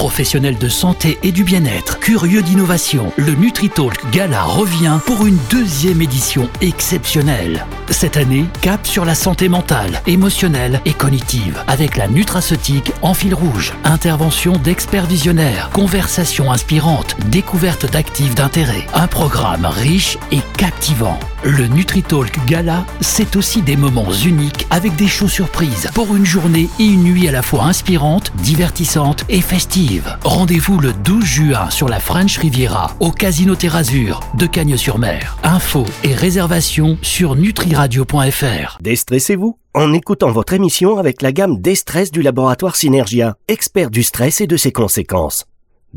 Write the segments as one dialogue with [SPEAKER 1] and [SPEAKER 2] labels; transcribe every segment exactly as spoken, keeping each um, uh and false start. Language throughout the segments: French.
[SPEAKER 1] Professionnels de santé et du bien-être, curieux d'innovation, le NutriTalk Gala revient pour une deuxième édition exceptionnelle. Cette année, cap sur la santé mentale, émotionnelle et cognitive, avec la nutraceutique en fil rouge. Intervention d'experts visionnaires, conversations inspirantes, découverte d'actifs d'intérêt. Un programme riche et captivant. Le NutriTalk Gala, c'est aussi des moments uniques avec des shows surprises pour une journée et une nuit à la fois inspirantes, divertissantes et festives. Rendez-vous le douze juin sur la French Riviera au Casino Terrazur de Cagnes-sur-Mer. Infos et réservations sur nutriradio point f r.
[SPEAKER 2] Déstressez-vous en écoutant votre émission avec la gamme Destress du laboratoire Synergia, expert du stress et de ses conséquences. Destress ?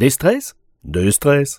[SPEAKER 2] Destress.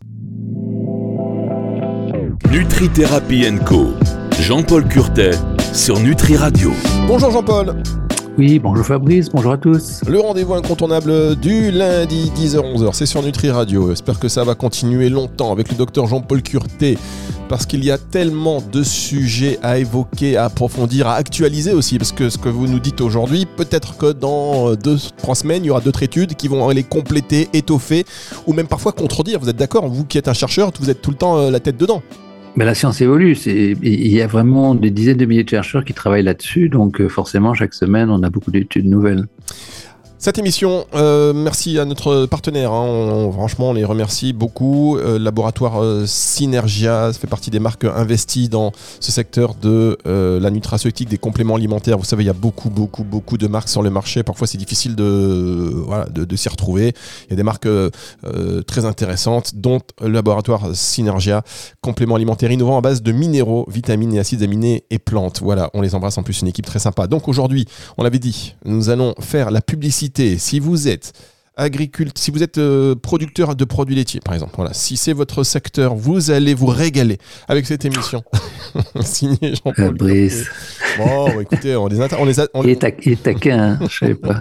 [SPEAKER 3] Nutri-Thérapie and Co. Jean-Paul Curtet sur Nutri Radio.
[SPEAKER 4] Bonjour Jean-Paul.
[SPEAKER 5] Oui, bonjour Fabrice, bonjour à tous.
[SPEAKER 4] Le rendez-vous incontournable du lundi dix heures onze heures, c'est sur Nutri Radio. J'espère que ça va continuer longtemps avec le docteur Jean-Paul Curtet, parce qu'il y a tellement de sujets à évoquer, à approfondir, à actualiser aussi, parce que ce que vous nous dites aujourd'hui, peut-être que dans deux, trois semaines, il y aura d'autres études qui vont les compléter, étoffer, ou même parfois contredire. Vous êtes d'accord, vous qui êtes un chercheur, vous êtes tout le temps la tête dedans.
[SPEAKER 5] Ben, la science évolue. C'est, il y a vraiment des dizaines de milliers de chercheurs qui travaillent là-dessus. Donc, forcément, chaque semaine, on a beaucoup d'études nouvelles.
[SPEAKER 4] Cette émission, euh, merci à notre partenaire, hein, on, on, franchement on les remercie beaucoup, euh, laboratoire euh, Synergia, ça fait partie des marques investies dans ce secteur de euh, la nutraceutique, des compléments alimentaires. Vous savez, il y a beaucoup beaucoup beaucoup de marques sur le marché, parfois c'est difficile de, euh, voilà, de, de s'y retrouver. Il y a des marques euh, euh, très intéressantes, dont le laboratoire Synergia, compléments alimentaires innovants à base de minéraux, vitamines et acides aminés et plantes. Voilà, on les embrasse, en plus une équipe très sympa. Donc aujourd'hui, on l'avait dit, nous allons faire la publicité. Si vous êtes agriculteur, si vous êtes euh, producteur de produits laitiers, par exemple, voilà, si c'est votre secteur, vous allez vous régaler avec cette émission. Signé Jean-Paul.
[SPEAKER 5] Brice.
[SPEAKER 4] Bon, écoutez, on les atta- on les a- on...
[SPEAKER 5] Il est, ta- il est taquin, hein, je sais pas.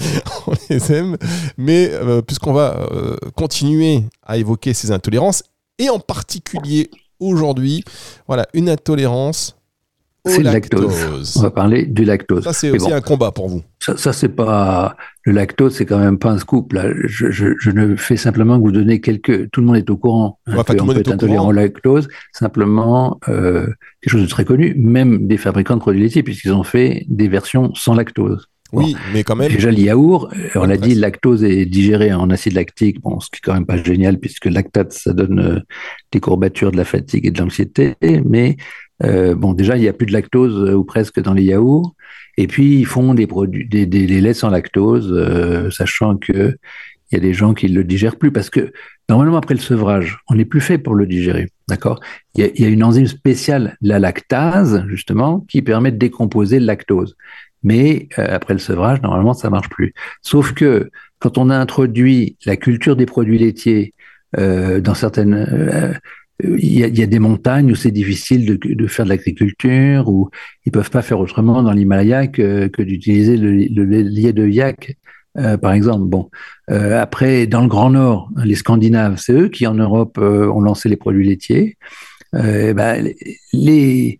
[SPEAKER 4] On les aime, mais euh, puisqu'on va euh, continuer à évoquer ces intolérances, et en particulier aujourd'hui, voilà, une intolérance.
[SPEAKER 5] C'est le
[SPEAKER 4] lactose.
[SPEAKER 5] lactose. On va parler du lactose.
[SPEAKER 4] Ça, c'est
[SPEAKER 5] Mais
[SPEAKER 4] aussi
[SPEAKER 5] bon,
[SPEAKER 4] un combat pour vous.
[SPEAKER 5] Ça, ça, c'est pas le lactose, c'est quand même pas un scoop. Là, je, je, je ne fais simplement que vous donner quelques. Tout le monde est au courant. Hein,
[SPEAKER 4] enfin, tout le monde
[SPEAKER 5] peut
[SPEAKER 4] est
[SPEAKER 5] être
[SPEAKER 4] au
[SPEAKER 5] intolérant
[SPEAKER 4] courant.
[SPEAKER 5] au lactose. Simplement, euh, quelque chose de très connu, même des fabricants de produits laitiers, puisqu'ils ont fait des versions sans lactose.
[SPEAKER 4] Oui, bon. Mais quand même.
[SPEAKER 5] Déjà, le yaourt, on l'a dit,
[SPEAKER 4] presque.
[SPEAKER 5] le lactose est digéré en acide lactique, bon, ce qui est quand même pas génial, puisque le lactate, ça donne euh, des courbatures, de la fatigue et de l'anxiété, mais Euh, bon, déjà, il n'y a plus de lactose euh, ou presque dans les yaourts. Et puis, ils font des produits, des, des, des laits sans lactose, euh, sachant que il y a des gens qui le digèrent plus parce que normalement, après le sevrage, on n'est plus fait pour le digérer. D'accord? Il y a, il y a une enzyme spéciale, la lactase, justement, qui permet de décomposer le lactose. Mais euh, après le sevrage, normalement, ça marche plus. Sauf que quand on a introduit la culture des produits laitiers euh, dans certaines euh, Il y, a, il y a des montagnes où c'est difficile de, de faire de l'agriculture, où ils peuvent pas faire autrement dans l'Himalaya que, que d'utiliser le, le lait de yak, euh, par exemple. Bon, euh, après, dans le Grand Nord, les Scandinaves, c'est eux qui en Europe euh, ont lancé les produits laitiers. Euh, ben, les,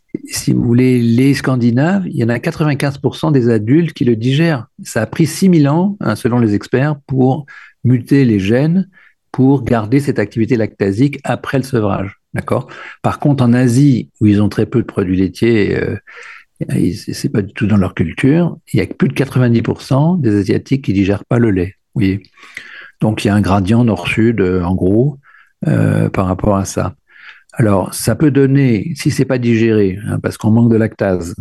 [SPEAKER 5] si vous voulez, les Scandinaves, il y en a quatre-vingt-quinze pour cent des adultes qui le digèrent. Ça a pris six mille ans, hein, selon les experts, pour muter les gènes, pour garder cette activité lactasique après le sevrage, d'accord ? Par contre, en Asie, où ils ont très peu de produits laitiers, euh, c'est pas du tout dans leur culture, il y a plus de quatre-vingt-dix pour cent des Asiatiques qui digèrent pas le lait, vous voyez ? Donc, il y a un gradient nord-sud, euh, en gros, euh, par rapport à ça. Alors, ça peut donner, si c'est pas digéré, hein, parce qu'on manque de lactase,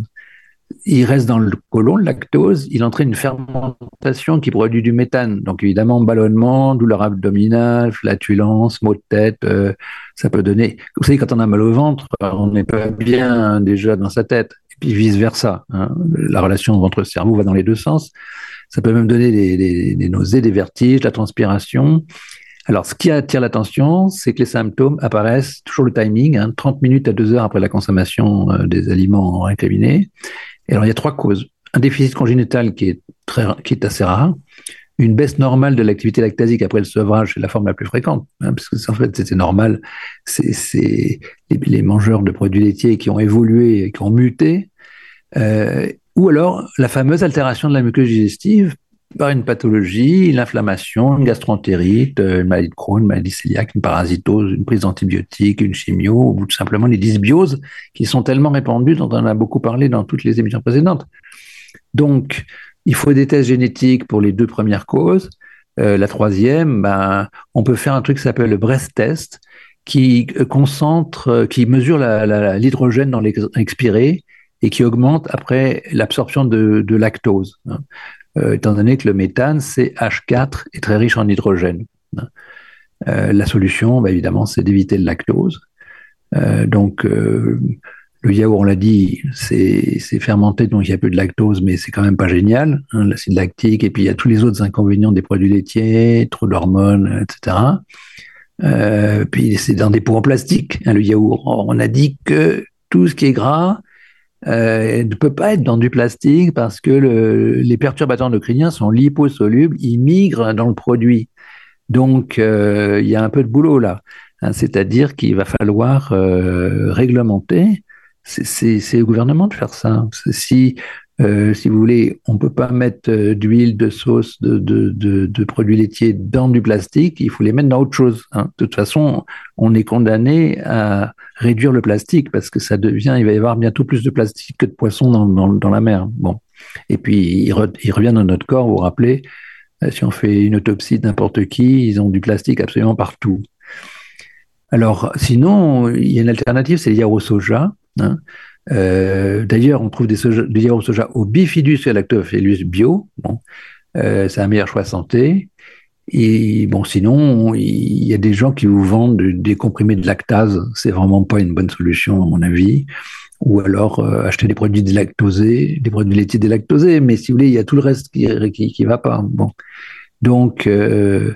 [SPEAKER 5] il reste dans le côlon, le lactose, il entraîne une fermentation qui produit du méthane. Donc évidemment, ballonnement, douleur abdominale, flatulence, maux de tête, euh, ça peut donner... Vous savez, quand on a mal au ventre, on n'est pas bien hein, déjà dans sa tête. Et puis vice-versa. Hein. La relation ventre-cerveau va dans les deux sens. Ça peut même donner des, des, des nausées, des vertiges, la transpiration. Alors, ce qui attire l'attention, c'est que les symptômes apparaissent, toujours le timing, hein, trente minutes à deux heures après la consommation euh, des aliments incaminés. Et alors, il y a trois causes. Un déficit congénital qui est, très, qui est assez rare, une baisse normale de l'activité lactasique après le sevrage, c'est la forme la plus fréquente, hein, parce que en fait, c'était normal. C'est, c'est les, les mangeurs de produits laitiers qui ont évolué, qui ont muté, euh, ou alors la fameuse altération de la muqueuse digestive Par une pathologie, l'inflammation, une gastroentérite, une maladie de Crohn, une maladie cœliaque, une parasitose, une prise d'antibiotiques, une chimio, ou tout simplement les dysbioses qui sont tellement répandues, dont on a beaucoup parlé dans toutes les émissions précédentes. Donc, il faut des tests génétiques pour les deux premières causes. Euh, la troisième, ben, on peut faire un truc qui s'appelle le breast test, qui concentre, qui mesure la, la, l'hydrogène dans l'expiré et qui augmente après l'absorption de, de lactose. Euh, étant donné que le méthane, C H quatre, est très riche en hydrogène. Euh, la solution, bah, évidemment, c'est d'éviter le lactose. Euh, donc, euh, le yaourt, on l'a dit, c'est, c'est fermenté, donc il n'y a plus de lactose, mais c'est quand même pas génial, hein, l'acide lactique, et puis il y a tous les autres inconvénients des produits laitiers, trop d'hormones, et cetera. Euh, puis c'est dans des pots en plastique, hein, le yaourt. On a dit que tout ce qui est gras euh, ne peut pas être dans du plastique parce que le, les perturbateurs endocriniens sont liposolubles, ils migrent dans le produit. Donc euh, il y a un peu de boulot là, hein, c'est-à-dire qu'il va falloir euh, réglementer. C'est, c'est, c'est au gouvernement de faire ça. C'est, si, euh, si vous voulez, on ne peut pas mettre euh, d'huile, de sauce, de, de, de, de produits laitiers dans du plastique, il faut les mettre dans autre chose. Hein. De toute façon, on est condamné à réduire le plastique parce que ça devient, il va y avoir bientôt plus de plastique que de poissons dans, dans, dans la mer. Bon. Et puis, il, re, il revient dans notre corps, vous vous rappelez, euh, si on fait une autopsie de n'importe qui, ils ont du plastique absolument partout. Alors, sinon, il y a une alternative, c'est le yaourt au soja. Hein. Euh, d'ailleurs, on trouve des, soja, des yaourts au soja au bifidus et lactobacillus bio. Bon, euh, c'est un meilleur choix santé. Et bon, sinon, il y a des gens qui vous vendent des comprimés de lactase. C'est vraiment pas une bonne solution, à mon avis. Ou alors euh, acheter des produits délactosés, des produits laitiers délactosés. Mais si vous voulez, il y a tout le reste qui qui, qui va pas. Bon, donc euh,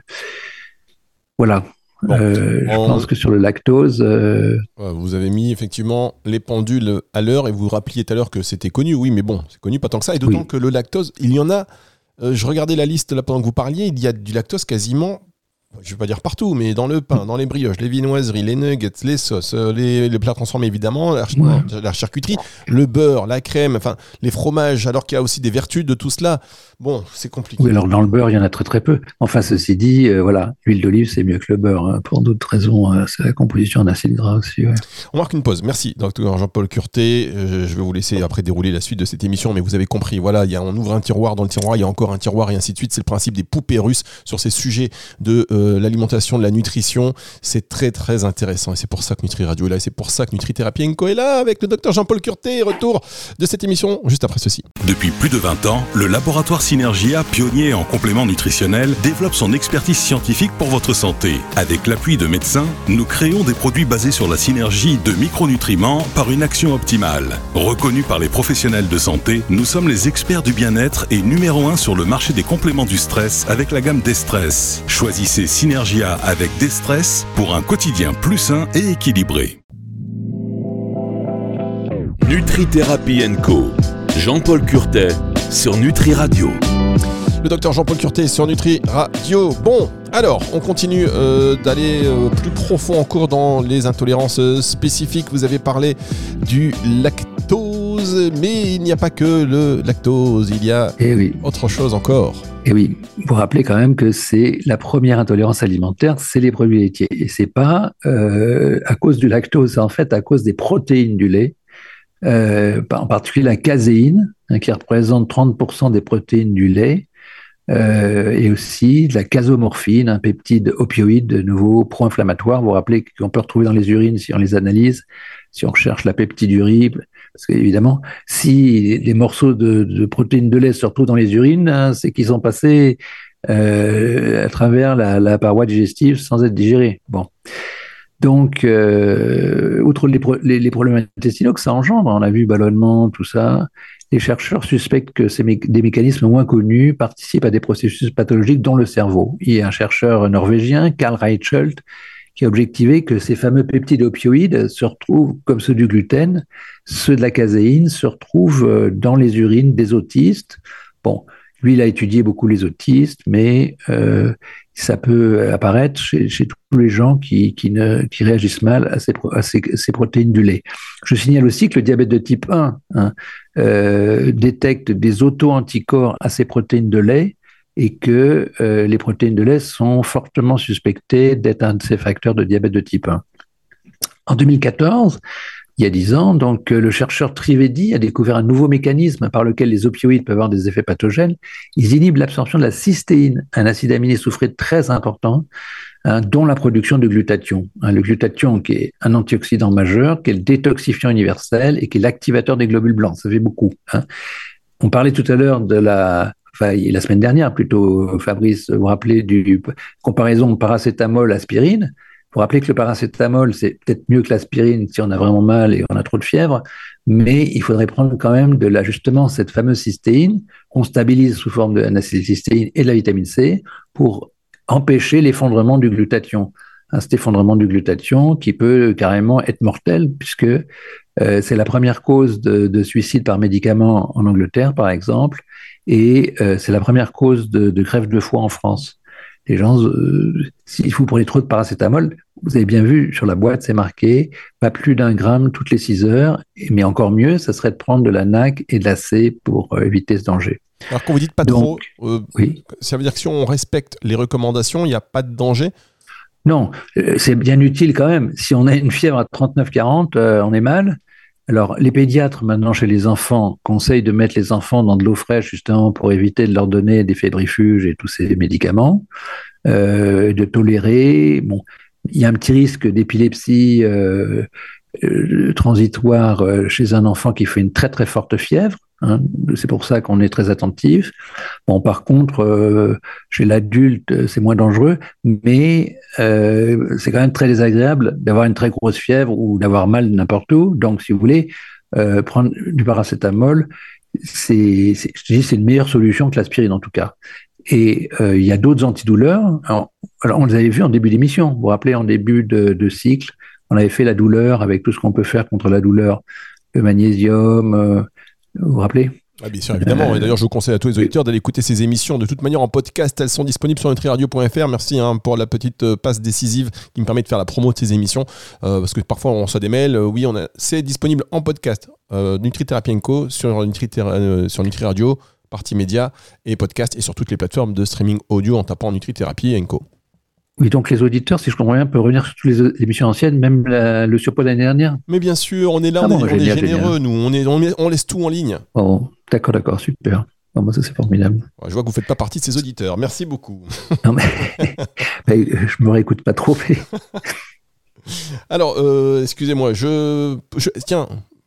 [SPEAKER 5] voilà. Bon, euh, je on... pense que sur le lactose... Euh...
[SPEAKER 4] Vous avez mis effectivement les pendules à l'heure et vous rappeliez tout à l'heure que c'était connu, oui, mais bon, c'est connu pas tant que ça. Et d'autant oui. que le lactose, il y en a... Euh, je regardais la liste là pendant que vous parliez, il y a du lactose quasiment... Je ne vais pas dire partout, mais dans le pain, dans les brioches, les viennoiseries, les nuggets, les sauces, les, les plats transformés évidemment, la, ouais. la charcuterie, le beurre, la crème, enfin les fromages, alors qu'il y a aussi des vertus de tout cela. Bon, c'est compliqué.
[SPEAKER 5] Oui, alors dans le beurre, il y en a très très peu. Enfin, ceci dit, euh, voilà, l'huile d'olive, c'est mieux que le beurre. Hein. Pour d'autres raisons, euh, c'est la composition en acide gras aussi. Ouais.
[SPEAKER 4] On marque une pause. Merci, docteur Jean-Paul Curtet. Euh, je vais vous laisser après dérouler la suite de cette émission, mais vous avez compris. Voilà, il y a, on ouvre un tiroir, dans le tiroir, il y a encore un tiroir et ainsi de suite. C'est le principe des poupées russes sur ces sujets de euh, l'alimentation, de la nutrition. C'est très très intéressant et c'est pour ça que Nutri Radio est là et c'est pour ça que Nutri Thérapie Co est là avec le docteur Jean-Paul Curtet. Retour de cette émission juste après ceci.
[SPEAKER 3] Depuis plus de vingt ans, le laboratoire Synergia, pionnier en compléments nutritionnels, développe son expertise scientifique pour votre santé. Avec l'appui de médecins, nous créons des produits basés sur la synergie de micronutriments par une action optimale. Reconnus par les professionnels de santé, nous sommes les experts du bien-être et numéro un sur le marché des compléments du stress avec la gamme Destress. Choisissez Synergia avec Destress pour un quotidien plus sain et équilibré. Nutri Thérapie Co. Jean-Paul Curtet sur Nutri Radio.
[SPEAKER 4] Le docteur Jean-Paul Curtet sur Nutri Radio. Bon, alors, on continue euh, d'aller euh, plus profond encore dans les intolérances euh, spécifiques. Vous avez parlé du lactose, mais il n'y a pas que le lactose, il y a
[SPEAKER 5] eh oui.
[SPEAKER 4] autre chose encore.
[SPEAKER 5] Et oui, vous rappelez quand même que c'est la première intolérance alimentaire, c'est les produits laitiers. Et c'est pas euh, à cause du lactose, c'est en fait à cause des protéines du lait, euh, en particulier la caséine, hein, qui représente trente pour cent des protéines du lait. Euh, et aussi de la casomorphine, un peptide opioïde de nouveau pro-inflammatoire. Vous vous rappelez qu'on peut retrouver dans les urines si on les analyse, si on recherche la peptidurie, parce qu'évidemment, si les morceaux de, de protéines de lait se retrouvent dans les urines, hein, c'est qu'ils sont passés euh, à travers la, la paroi digestive sans être digérés. Bon. Donc, euh, outre les, pro- les, les problèmes intestinaux que ça engendre, on a vu ballonnement, tout ça, les chercheurs suspectent que ces mé- des mécanismes moins connus participent à des processus pathologiques dans le cerveau. Il y a un chercheur norvégien, Karl Reichelt, qui a objectivé que ces fameux peptides opioïdes se retrouvent, comme ceux du gluten, ceux de la caséine, se retrouvent dans les urines des autistes. Bon, lui, il a étudié beaucoup les autistes, mais euh, ça peut apparaître chez, chez tous les gens qui, qui, ne, qui réagissent mal à ces, à ces, ces protéines du lait. Je signale aussi que le diabète de type un hein, euh, détecte des auto-anticorps à ces protéines de lait et que euh, les protéines de lait sont fortement suspectées d'être un de ces facteurs de diabète de type un. En deux mille quatorze, il y a dix ans, donc, le chercheur Trivedi a découvert un nouveau mécanisme par lequel les opioïdes peuvent avoir des effets pathogènes. Ils inhibent l'absorption de la cystéine, un acide aminé soufré très important, hein, dont la production de glutathion. Hein, le glutathion qui est un antioxydant majeur, qui est le détoxifiant universel et qui est l'activateur des globules blancs. Ça fait beaucoup. Hein. On parlait tout à l'heure de la... Enfin, la semaine dernière, plutôt, Fabrice, vous vous rappelez du comparaison paracétamol-aspirine. Pour rappeler que le paracétamol, c'est peut-être mieux que l'aspirine si on a vraiment mal et on a trop de fièvre, mais il faudrait prendre quand même de la, justement cette fameuse cystéine qu'on stabilise sous forme d'acétylcystéine et de la vitamine C pour empêcher l'effondrement du glutathion. Hein, cet effondrement du glutathion qui peut carrément être mortel puisque euh, c'est la première cause de, de suicide par médicament en Angleterre, par exemple, et euh, c'est la première cause de, de greffe de foie en France. Les gens, euh, si vous prenez trop de paracétamol, vous avez bien vu sur la boîte, c'est marqué pas plus d'un gramme toutes les six heures. Mais encore mieux, ça serait de prendre de la N A C et de la C pour euh, éviter ce danger.
[SPEAKER 4] Alors quand vous dites pas
[SPEAKER 5] Donc,
[SPEAKER 4] trop, euh,
[SPEAKER 5] oui.
[SPEAKER 4] ça veut dire que si on respecte les recommandations, il n'y a pas de danger?
[SPEAKER 5] Non, euh, c'est bien utile quand même. Si on a une fièvre à trente-neuf quarante, euh, on est mal. Alors, les pédiatres, maintenant, chez les enfants, conseillent de mettre les enfants dans de l'eau fraîche, justement, pour éviter de leur donner des fébrifuges et tous ces médicaments, euh, de tolérer. Bon, il y a un petit risque d'épilepsie euh, euh, transitoire euh, chez un enfant qui fait une très, très forte fièvre. Hein, c'est pour ça qu'on est très attentif. Bon, par contre, euh, chez l'adulte, c'est moins dangereux, mais euh, c'est quand même très désagréable d'avoir une très grosse fièvre ou d'avoir mal n'importe où. Donc, si vous voulez, euh, prendre du paracétamol, c'est, c'est, je dis, c'est une meilleure solution que l'aspirine en tout cas. Et euh, il y a d'autres antidouleurs. Alors, alors, on les avait vus en début d'émission. Vous vous rappelez, en début de, de cycle, on avait fait la douleur avec tout ce qu'on peut faire contre la douleur, le magnésium. Euh, Vous vous rappelez?
[SPEAKER 4] Ah, bien sûr, évidemment. Et d'ailleurs, je vous conseille à tous les auditeurs d'aller écouter ces émissions. De toute manière, en podcast, elles sont disponibles sur nutri radio point f r. Merci hein, pour la petite euh, passe décisive qui me permet de faire la promo de ces émissions. Euh, parce que parfois, on reçoit des mails. Euh, oui, on a... c'est disponible en podcast. Euh, Nutri-Thérapie Co sur Nutri, euh, sur Nutri Radio, partie média et podcast et sur toutes les plateformes de streaming audio en tapant Nutri-Thérapie Co.
[SPEAKER 5] Oui, donc les auditeurs, si je comprends bien, peuvent revenir sur toutes les émissions anciennes, même la, le surpoids de l'année dernière.
[SPEAKER 4] Mais bien sûr, on est là,
[SPEAKER 5] ah
[SPEAKER 4] on,
[SPEAKER 5] bon,
[SPEAKER 4] est,
[SPEAKER 5] génial,
[SPEAKER 4] on est généreux,
[SPEAKER 5] génial.
[SPEAKER 4] nous. On, est, on, met, on laisse tout en ligne.
[SPEAKER 5] Bon, d'accord, d'accord, super. Bon, moi, ça, c'est formidable.
[SPEAKER 4] Ouais, je vois que vous ne faites pas partie de ces auditeurs. Merci beaucoup.
[SPEAKER 5] Non, mais, mais je me réécoute pas trop. Mais...
[SPEAKER 4] Alors, euh, excusez-moi, je, je tiens,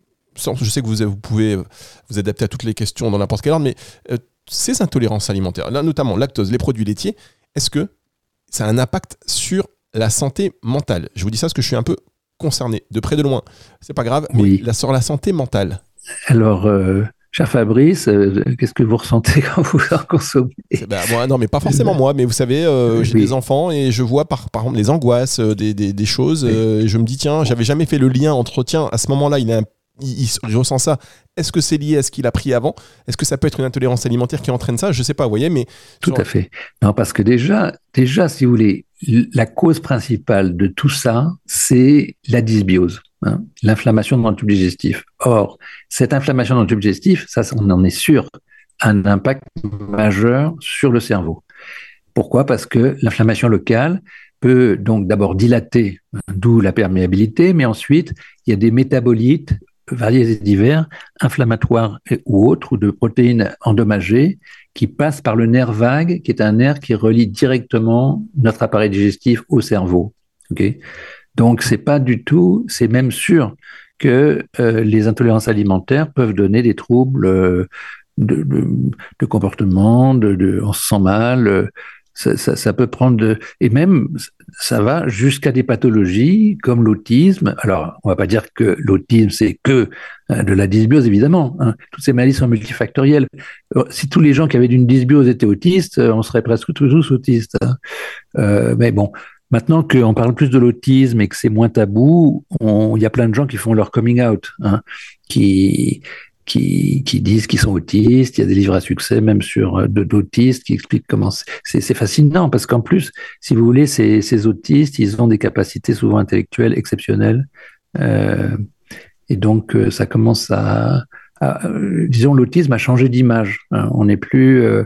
[SPEAKER 4] je sais que vous, vous pouvez vous adapter à toutes les questions dans n'importe quel ordre, mais euh, ces intolérances alimentaires, là, notamment lactose, les produits laitiers, est-ce que ça a un impact sur la santé mentale? Je vous dis ça parce que je suis un peu concerné, de près de loin. C'est pas grave, mais
[SPEAKER 5] oui.
[SPEAKER 4] la, sur la santé mentale.
[SPEAKER 5] Alors, euh, cher Fabrice, euh, qu'est-ce que vous ressentez quand vous en consommez?
[SPEAKER 4] Bah, moi, non, mais pas forcément moi, mais vous savez, euh, j'ai oui. des enfants et je vois par, par exemple les angoisses, euh, des, des, des choses, oui. euh, et je me dis, tiens, j'avais jamais fait le lien entre, tiens, à ce moment-là, il a un Il, il, il ressent ça. Est-ce que c'est lié à ce qu'il a pris avant? Est-ce que ça peut être une intolérance alimentaire qui entraîne ça? Je ne sais pas, vous voyez, mais...
[SPEAKER 5] Tout à fait. Non, parce que déjà, déjà, si vous voulez, la cause principale de tout ça, c'est la dysbiose, hein, l'inflammation dans le tube digestif. Or, cette inflammation dans le tube digestif, ça, on en est sûr, a un impact majeur sur le cerveau. Pourquoi? Parce que l'inflammation locale peut donc d'abord dilater, d'où la perméabilité, mais ensuite, il y a des métabolites variés et divers, inflammatoires ou autres, ou de protéines endommagées, qui passent par le nerf vague, qui est un nerf qui relie directement notre appareil digestif au cerveau. Okay? Donc, c'est pas du tout, c'est même sûr que euh, les intolérances alimentaires peuvent donner des troubles euh, de, de, de comportement, de, de, on se sent mal, euh, Ça, ça, ça peut prendre de... Et même, ça va jusqu'à des pathologies comme l'autisme. Alors, on va pas dire que l'autisme, c'est que hein, de la dysbiose, évidemment. Hein. Toutes ces maladies sont multifactorielles. Alors, si tous les gens qui avaient une dysbiose étaient autistes, on serait presque tous autistes. Hein. Euh, mais bon, maintenant qu'on parle plus de l'autisme et que c'est moins tabou, il y a plein de gens qui font leur coming out, hein, qui... Qui, qui disent qu'ils sont autistes. Il y a des livres à succès même sur de, d'autistes qui expliquent comment c'est, c'est, c'est fascinant parce qu'en plus, si vous voulez, ces, ces autistes, ils ont des capacités souvent intellectuelles exceptionnelles euh, et donc ça commence à, à, disons, l'autisme a changé d'image. Hein. On n'est plus, euh,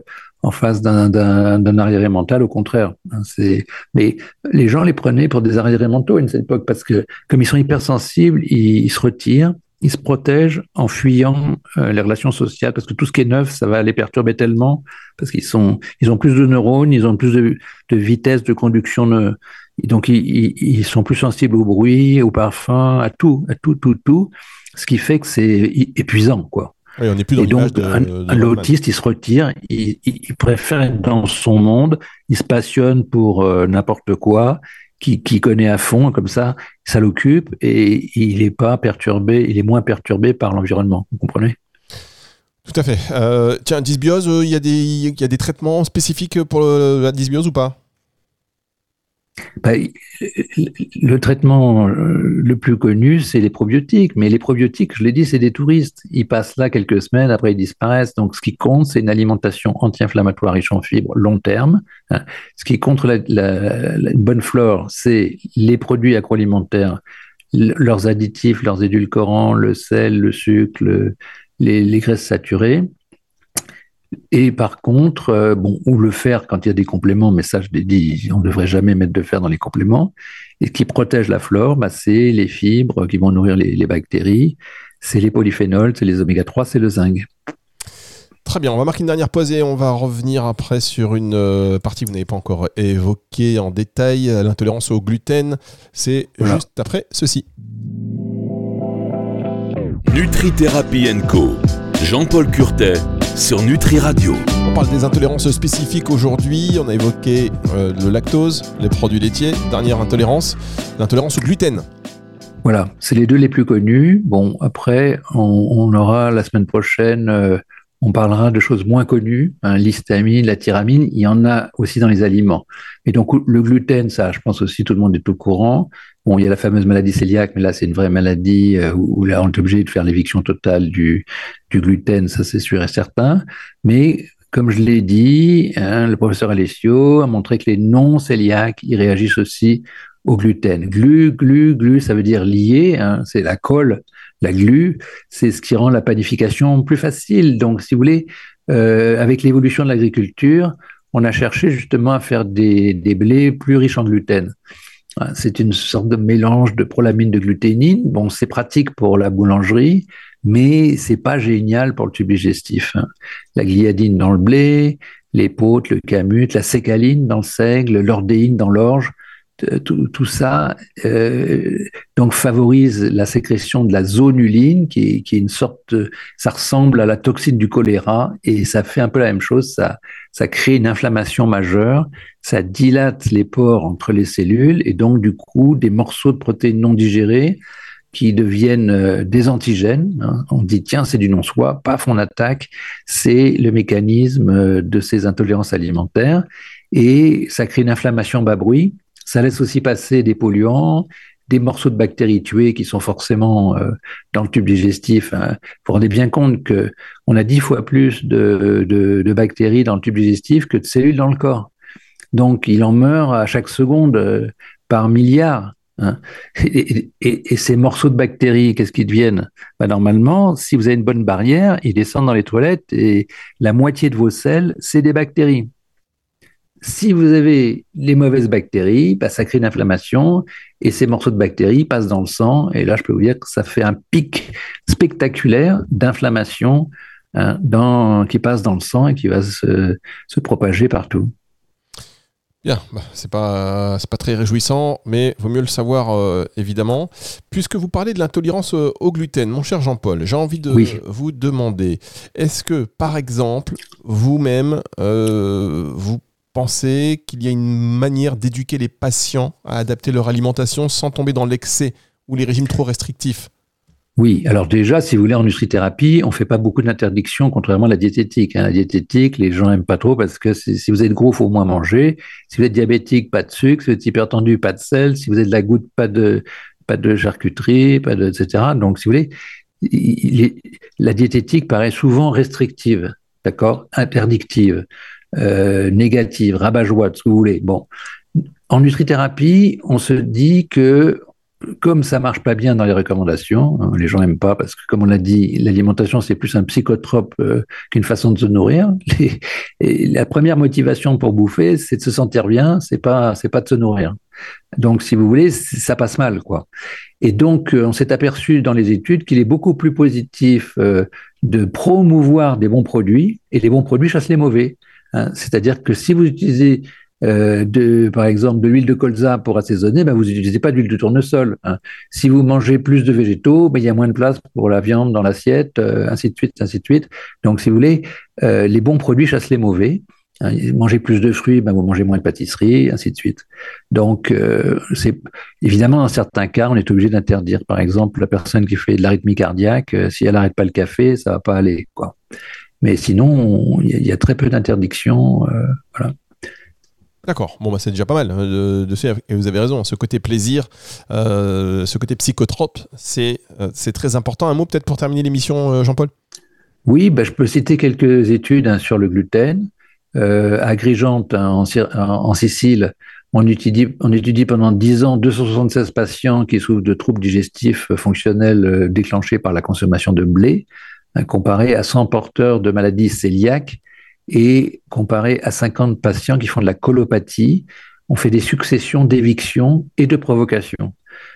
[SPEAKER 5] en face d'un, d'un, d'un arriéré mental, au contraire. C'est... Mais les gens les prenaient pour des arriérés mentaux à une certaine époque, parce que comme ils sont hypersensibles, ils, ils se retirent, ils se protègent en fuyant euh, les relations sociales, parce que tout ce qui est neuf, ça va les perturber tellement, parce qu'ils sont, ils ont plus de neurones, ils ont plus de, de vitesse de conduction, de, donc ils, ils, ils sont plus sensibles au bruit, au parfum, à tout, à tout, tout, tout, ce qui fait que c'est épuisant, quoi.
[SPEAKER 4] Oui, on n'est plus dans
[SPEAKER 5] et donc,
[SPEAKER 4] de,
[SPEAKER 5] un,
[SPEAKER 4] de
[SPEAKER 5] un l'autiste, il se retire, il, il, il préfère être dans son monde, il se passionne pour euh, n'importe quoi, qui, qui connaît à fond, comme ça, ça l'occupe et il est pas perturbé, il est moins perturbé par l'environnement. Vous comprenez ?
[SPEAKER 4] Tout à fait. Euh, tiens, dysbiose, il y a des, il y a des traitements spécifiques pour le, la dysbiose ou pas ?
[SPEAKER 5] Bah, le traitement le plus connu, c'est les probiotiques. Mais les probiotiques, je l'ai dit, c'est des touristes. Ils passent là quelques semaines, après ils disparaissent. Donc, ce qui compte, c'est une alimentation anti-inflammatoire riche en fibres long terme. Ce qui compte la, la, la une bonne flore, c'est les produits agroalimentaires, leurs additifs, leurs édulcorants, le sel, le sucre, le, les, les graisses saturées. Et par contre, euh, bon, ou le fer quand il y a des compléments, mais ça je l'ai dit, on ne devrait jamais mettre de fer dans les compléments. Et ce qui protège la flore, bah, c'est les fibres qui vont nourrir les, les bactéries, c'est les polyphénols, c'est les oméga trois, c'est le zinc.
[SPEAKER 4] Très bien, on va marquer une dernière pause et on va revenir après sur une euh, partie que vous n'avez pas encore évoquée en détail, l'intolérance au gluten. C'est voilà. Juste après ceci.
[SPEAKER 3] Nutrithérapie and Co. Jean-Paul Curtet sur Nutri Radio.
[SPEAKER 4] On parle des intolérances spécifiques aujourd'hui. On a évoqué euh, le lactose, les produits laitiers. Dernière intolérance, l'intolérance au gluten.
[SPEAKER 5] Voilà, c'est les deux les plus connus. Bon, après, on, on aura la semaine prochaine, euh, on parlera de choses moins connues, hein, l'histamine, la tyramine. Il y en a aussi dans les aliments. Et donc, le gluten, ça, je pense aussi tout le monde est au courant. Bon, il y a la fameuse maladie cœliaque, mais là, c'est une vraie maladie euh, où, où là, on est obligé de faire l'éviction totale du, du gluten, ça c'est sûr et certain. Mais comme je l'ai dit, hein, le professeur Alessio a montré que les non-cœliaques, ils réagissent aussi au gluten. Glu, glu, glu, ça veut dire lié, hein, c'est la colle, la glu, c'est ce qui rend la panification plus facile. Donc, si vous voulez, euh, avec l'évolution de l'agriculture, on a cherché justement à faire des, des blés plus riches en gluten. C'est une sorte de mélange de prolamine de gluténine. Bon, c'est pratique pour la boulangerie, mais c'est pas génial pour le tube digestif. La gliadine dans le blé, l'épeautre, le camut, la sécaline dans le seigle, l'ordéine dans l'orge, tout, tout ça euh, donc favorise la sécrétion de la zonuline, qui est, qui est une sorte, de, ça ressemble à la toxine du choléra et ça fait un peu la même chose. Ça, ça crée une inflammation majeure, ça dilate les pores entre les cellules et donc du coup des morceaux de protéines non digérés qui deviennent euh, des antigènes. Hein. On dit tiens c'est du non-soi, paf on attaque. C'est le mécanisme de ces intolérances alimentaires et ça crée une inflammation bas bruit. Ça laisse aussi passer des polluants, des morceaux de bactéries tuées qui sont forcément euh, dans le tube digestif. Hein. Vous vous rendez bien compte qu'on a dix fois plus de, de, de bactéries dans le tube digestif que de cellules dans le corps. Donc, il en meurt à chaque seconde euh, par milliards. Hein. Et, et, et ces morceaux de bactéries, qu'est-ce qu'ils deviennent ? Ben, normalement, si vous avez une bonne barrière, ils descendent dans les toilettes et la moitié de vos selles, c'est des bactéries. Si vous avez les mauvaises bactéries, bah, ça crée une inflammation et ces morceaux de bactéries passent dans le sang. Et là, je peux vous dire que ça fait un pic spectaculaire d'inflammation hein, dans, qui passe dans le sang et qui va se, se propager partout.
[SPEAKER 4] Bien, bah, c'est pas, c'est pas très réjouissant, mais vaut mieux le savoir euh, évidemment. Puisque vous parlez de l'intolérance au gluten, mon cher Jean-Paul, j'ai envie de oui. vous demander, est-ce que par exemple, vous-même, euh, vous pensez qu'il y a une manière d'éduquer les patients à adapter leur alimentation sans tomber dans l'excès ou les régimes trop restrictifs ?
[SPEAKER 5] Oui, alors déjà, si vous voulez, en nutrithérapie, on ne fait pas beaucoup d'interdictions, contrairement à la diététique. Hein. La diététique, les gens n'aiment pas trop parce que si vous êtes gros, il faut moins manger. Si vous êtes diabétique, pas de sucre. Si vous êtes hypertendu, pas de sel. Si vous êtes de la goutte, pas de, pas de charcuterie, pas de, et cetera. Donc, si vous voulez, il est, la diététique paraît souvent restrictive, d'accord, interdictive. Euh, négative, rabat-joie, ce que vous voulez. Bon, en nutrithérapie, on se dit que comme ça marche pas bien dans les recommandations, hein, les gens aiment pas parce que, comme on l'a dit, l'alimentation c'est plus un psychotrope euh, qu'une façon de se nourrir. Les, et la première motivation pour bouffer, c'est de se sentir bien, c'est pas c'est pas de se nourrir. Donc, si vous voulez, ça passe mal, quoi. Et donc, euh, on s'est aperçu dans les études qu'il est beaucoup plus positif euh, de promouvoir des bons produits, et les bons produits chassent les mauvais. Hein. C'est-à-dire que si vous utilisez Euh, de, par exemple, de l'huile de colza pour assaisonner, ben, vous n'utilisez pas d'huile de tournesol. Hein. Si vous mangez plus de végétaux, ben, il y a moins de place pour la viande dans l'assiette, euh, ainsi de suite, ainsi de suite. Donc, si vous voulez, euh, les bons produits chassent les mauvais. Hein. Mangez plus de fruits, ben, vous mangez moins de pâtisserie, ainsi de suite. Donc, euh, c'est évidemment, dans certains cas, on est obligé d'interdire. Par exemple, la personne qui fait de l'arythmie cardiaque, euh, si elle n'arrête pas le café, ça va pas aller, quoi. Mais sinon, il y, y a très peu d'interdictions. Euh, voilà.
[SPEAKER 4] D'accord, bon bah c'est déjà pas mal de, de faire, et vous avez raison, ce côté plaisir, euh, ce côté psychotrope, c'est, euh, c'est très important. Un mot peut-être pour terminer l'émission, euh, Jean-Paul ?
[SPEAKER 5] Oui, bah, je peux citer quelques études hein, sur le gluten. Euh, à Agrigente, hein, en, en Sicile, on étudie, on étudie pendant dix ans deux cent soixante-seize patients qui souffrent de troubles digestifs fonctionnels déclenchés par la consommation de blé, hein, comparé à cent porteurs de maladies cœliaques, et comparé à cinquante patients qui font de la colopathie. On fait des successions d'évictions et de provocations.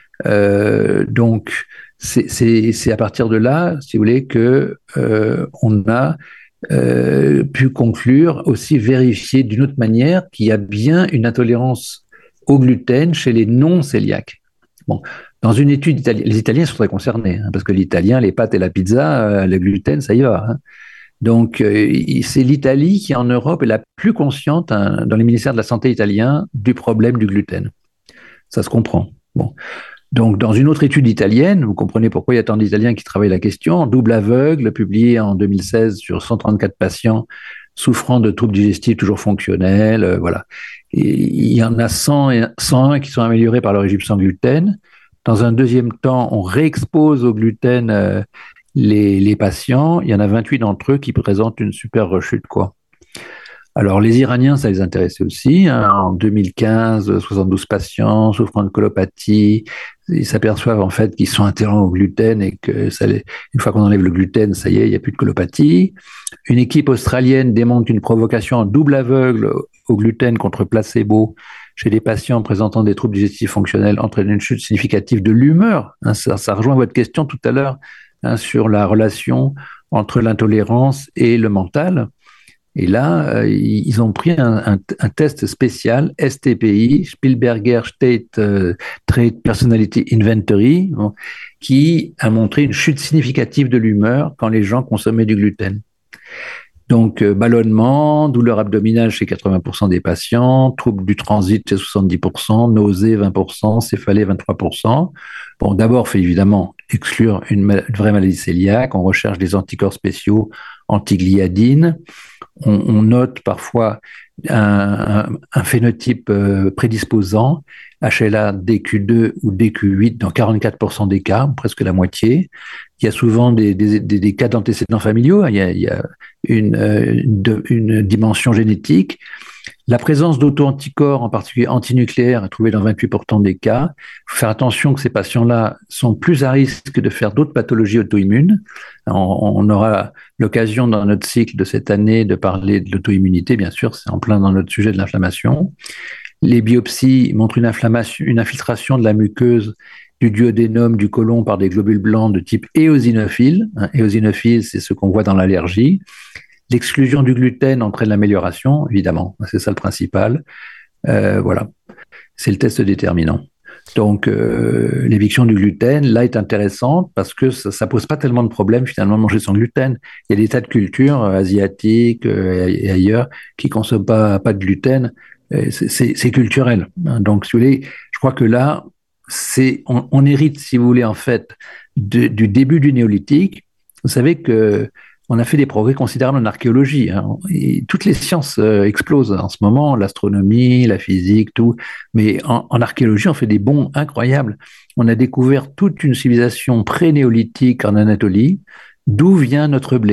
[SPEAKER 5] Euh, donc, c'est, c'est, c'est à partir de là, si vous voulez, que euh, on a euh, pu conclure, aussi vérifier d'une autre manière qu'il y a bien une intolérance au gluten chez les non-cœliaques. Bon, dans une étude italienne, les Italiens sont très concernés, hein, parce que l'italien, les pâtes et la pizza, euh, le gluten, ça y va, hein. Donc, euh, c'est l'Italie qui, en Europe, est la plus consciente, hein, dans les ministères de la Santé italiens, du problème du gluten. Ça se comprend. Bon. Donc, dans une autre étude italienne, vous comprenez pourquoi il y a tant d'Italiens qui travaillent la question, double aveugle, publiée en deux mille seize sur cent trente-quatre patients souffrant de troubles digestifs toujours fonctionnels, euh, voilà. Et il y en a cent, cent un qui sont améliorés par le régime sans gluten. Dans un deuxième temps, on réexpose au gluten euh, Les, les patients, il y en a vingt-huit d'entre eux qui présentent une super rechute, quoi. Alors, les Iraniens, ça les intéressait aussi. Hein. En deux mille quinze, soixante-douze patients souffrant de colopathie. Ils s'aperçoivent en fait qu'ils sont intolérants au gluten et que ça les... une fois qu'on enlève le gluten, ça y est, il n'y a plus de colopathie. Une équipe australienne démontre qu'une provocation en double aveugle au gluten contre placebo chez les patients présentant des troubles digestifs fonctionnels entraîne une chute significative de l'humeur. Hein, ça, ça rejoint votre question tout à l'heure, hein, sur la relation entre l'intolérance et le mental. Et là, euh, ils ont pris un, un, un test spécial, S T P I, Spielberger State euh, Trait Personality Inventory, bon, qui a montré une chute significative de l'humeur quand les gens consommaient du gluten. Donc, euh, ballonnement, douleur abdominale chez quatre-vingts pour cent des patients, troubles du transit chez soixante-dix pour cent, nausées vingt pour cent, céphalée vingt-trois pour cent. Bon, d'abord, il faut évidemment exclure une, mal- une vraie maladie cœliaque. On recherche des anticorps spéciaux anti-gliadine. On, on note parfois un, un, un phénotype euh, prédisposant, H L A D Q deux ou D Q huit dans quarante-quatre pour cent des cas, presque la moitié. Il y a souvent des, des, des, des cas d'antécédents familiaux, il y a, il y a une, une, une dimension génétique. La présence d'auto-anticorps, en particulier antinucléaires, est trouvée dans vingt-huit pour cent des cas. Il faut faire attention que ces patients-là sont plus à risque de faire d'autres pathologies auto-immunes. On, on aura l'occasion dans notre cycle de cette année de parler de l'auto-immunité, bien sûr, c'est en plein dans notre sujet de l'inflammation. Les biopsies montrent une inflammation, une infiltration de la muqueuse du duodénum du côlon par des globules blancs de type éosinophile. Hein, éosinophile, c'est ce qu'on voit dans l'allergie. L'exclusion du gluten entraîne l'amélioration, évidemment, c'est ça le principal. Euh, voilà, c'est le test déterminant. Donc, euh, l'éviction du gluten, là, est intéressante parce que ça, ça pose pas tellement de problèmes, finalement, de manger sans gluten. Il y a des tas de cultures euh, asiatiques euh, et ailleurs qui consomment pas, pas de gluten. C'est, c'est, c'est culturel. Donc, si vous voulez, je crois que là, c'est, on, on hérite, si vous voulez, en fait, de, du début du néolithique. Vous savez que on a fait des progrès considérables en archéologie. Hein. Et toutes les sciences euh, explosent en ce moment, l'astronomie, la physique, tout. Mais en, en archéologie, on fait des bonds incroyables. On a découvert toute une civilisation pré-néolithique en Anatolie. D'où vient notre blé ?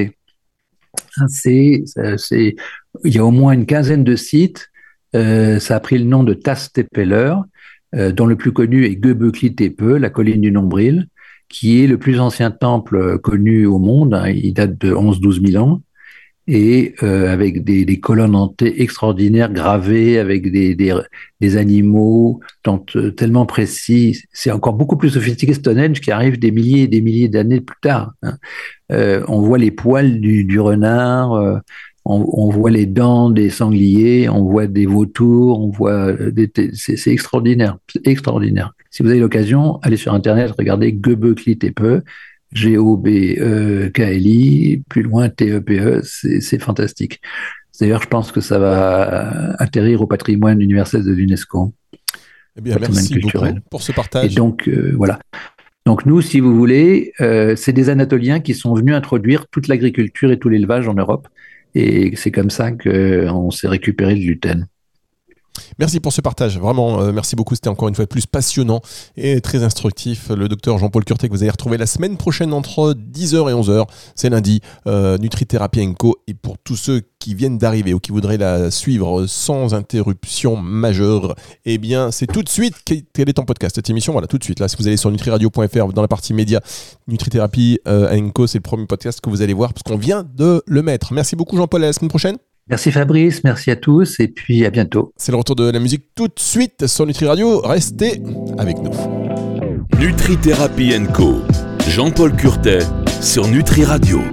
[SPEAKER 5] C'est, c'est, il y a au moins une quinzaine de sites. Euh, ça a pris le nom de Tastepeller. euh, dont le plus connu est Göbekli Tepe, la colline du nombril, qui est le plus ancien temple connu au monde. Hein, il date de onze à douze mille ans. Et euh, avec des, des colonnes en T extraordinaires gravées, avec des, des, des animaux tant, tellement précis. C'est encore beaucoup plus sophistiqué Stonehenge qui arrive des milliers et des milliers d'années plus tard. Hein. Euh, on voit les poils du, du renard, euh, on, on voit les dents des sangliers, on voit des vautours, on voit des, c'est, c'est extraordinaire, c'est extraordinaire. Si vous avez l'occasion, allez sur Internet, regardez Göbekli Tepe. G O B K L I, plus loin T E P E, c'est, c'est fantastique. D'ailleurs, je pense que ça va atterrir au patrimoine universel de l'UNESCO.
[SPEAKER 4] Eh bien, merci culturel. beaucoup pour ce partage.
[SPEAKER 5] Et donc, euh, voilà. Donc, nous, si vous voulez, euh, c'est des Anatoliens qui sont venus introduire toute l'agriculture et tout l'élevage en Europe. Et c'est comme ça qu'on s'est récupéré de gluten.
[SPEAKER 4] Merci pour ce partage, vraiment, euh, merci beaucoup, c'était encore une fois de plus passionnant et très instructif. Le docteur Jean-Paul Curtet que vous allez retrouver la semaine prochaine entre dix heures et onze heures, c'est lundi, euh, Nutrithérapie Co. Et pour tous ceux qui viennent d'arriver ou qui voudraient la suivre sans interruption majeure, eh bien c'est tout de suite, quel est en podcast cette émission, voilà tout de suite, là si vous allez sur nutriradio point f r dans la partie médias, Nutrithérapie euh, Co, c'est le premier podcast que vous allez voir parce qu'on vient de le mettre. Merci beaucoup Jean-Paul, à la semaine prochaine.
[SPEAKER 5] Merci Fabrice, merci à tous et puis à bientôt.
[SPEAKER 4] C'est le retour de la musique tout de suite sur Nutri Radio. Restez avec nous.
[SPEAKER 3] Nutrithérapie Co. Jean-Paul Curtet sur Nutri Radio.